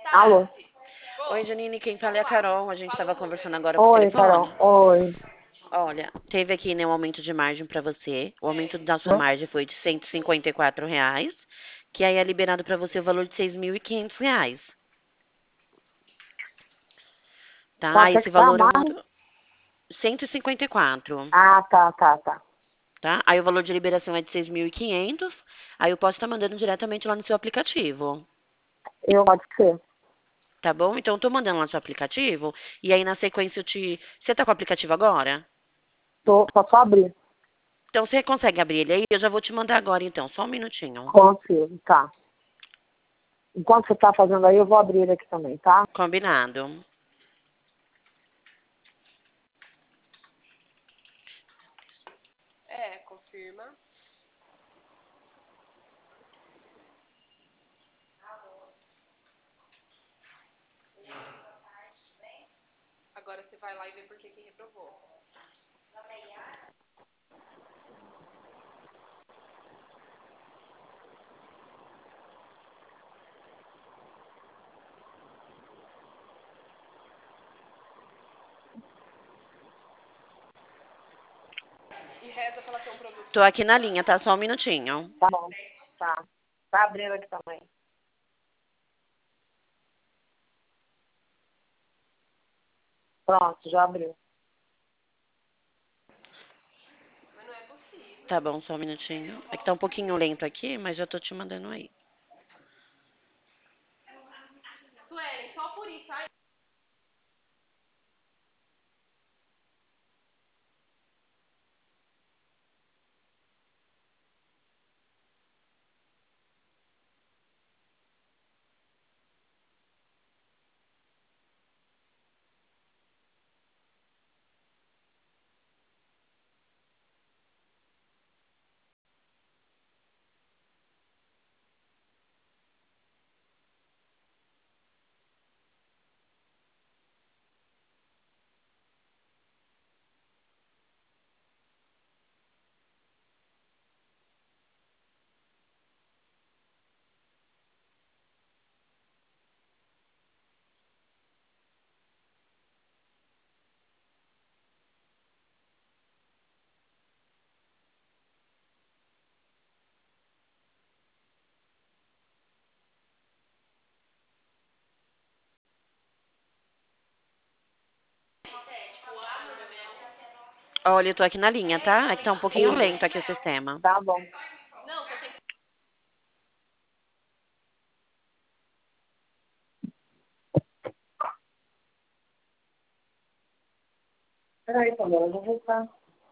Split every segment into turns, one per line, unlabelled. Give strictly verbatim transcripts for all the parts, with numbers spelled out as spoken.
Alô?
Oi, Janine, quem fala é a Carol. A gente estava conversando agora por
Oi,
telefone.
Carol. Oi.
Olha, teve aqui, né, um aumento de margem para você. O aumento da sua
Hã?
margem foi de cento e cinquenta e quatro reais, que aí é liberado para você o valor de seis mil e quinhentos reais. Tá?
Quanto é
Esse
que tá a
valor
margem?
aumentou cento e cinquenta e quatro,
Ah, tá, tá, tá.
tá? Aí o valor de liberação é de seis mil e quinhentos. Aí eu posso estar mandando diretamente lá no seu aplicativo.
Eu pode ser.
Tá bom? Então eu tô mandando lá no seu aplicativo e aí na sequência eu te... Você tá com o aplicativo agora?
Tô, posso abrir?
Então você consegue abrir ele aí? Eu já vou te mandar agora então, só um minutinho.
Consigo, tá. Enquanto você tá fazendo aí, eu vou abrir ele aqui também, tá?
Combinado.
É, confirma. Agora você vai lá e vê por que que reprovou. E reza pra ela ter um produto.
Tô aqui na linha, tá? Só um minutinho.
Tá bom. Tá. Tá abrindo aqui também. Pronto, já abriu.
Mas não é possível.
Tá bom, só um minutinho. É que tá um pouquinho lento aqui, mas já tô te mandando aí.
Suelen, só por isso. Ai,
Olha, eu tô aqui na linha, tá? É que tá um pouquinho
Sim.
lento aqui o sistema.
Tá bom.
não, você tem que...
Peraí, Pamela, eu vou voltar.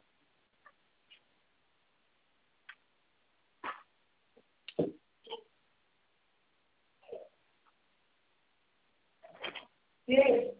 E aí?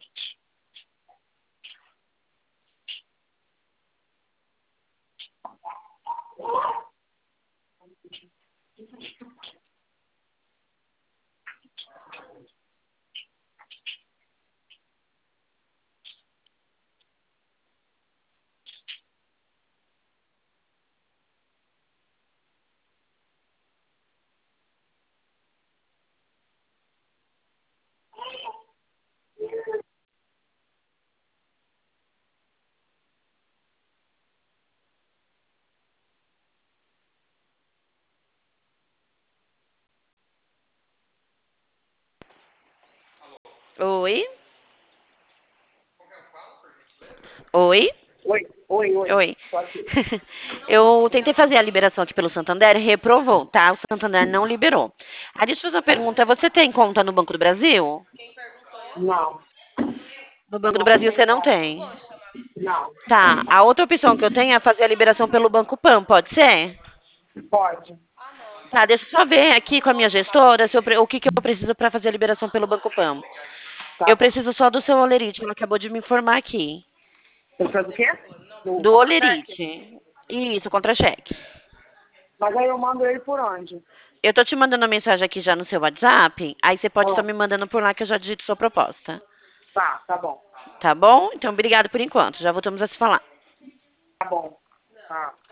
Oi? Oi?
Oi, oi, oi.
Oi.
Tô aqui.
Eu tentei fazer a liberação aqui pelo Santander, reprovou, tá? O Santander não liberou. Aí deixa eu fazer uma pergunta. Você tem conta no Banco do Brasil?
Quem perguntou?
Não.
No Banco do
Não,
Brasil
tem
você não
como.
tem.
Não.
Tá. A outra opção que eu tenho é fazer a liberação pelo Banco Pan, pode ser?
Pode.
Ah, não.
Tá, deixa eu só ver aqui com a minha gestora se eu pre- o que, que eu preciso para fazer a liberação pelo Banco Pan.
Tá
Eu
bom.
preciso só do seu olerite, ela acabou de me informar aqui.
Você faz o quê? Do
Do
contra-cheque?
olerite. Isso, contra-cheque.
Mas aí eu mando ele por onde?
Eu tô te mandando uma mensagem aqui já no seu WhatsApp, aí você pode estar
Ah,
me mandando por lá que eu já digito sua proposta.
tá, tá bom.
Tá bom? Então, obrigado por enquanto. Já voltamos a se falar.
Tá bom. Tá.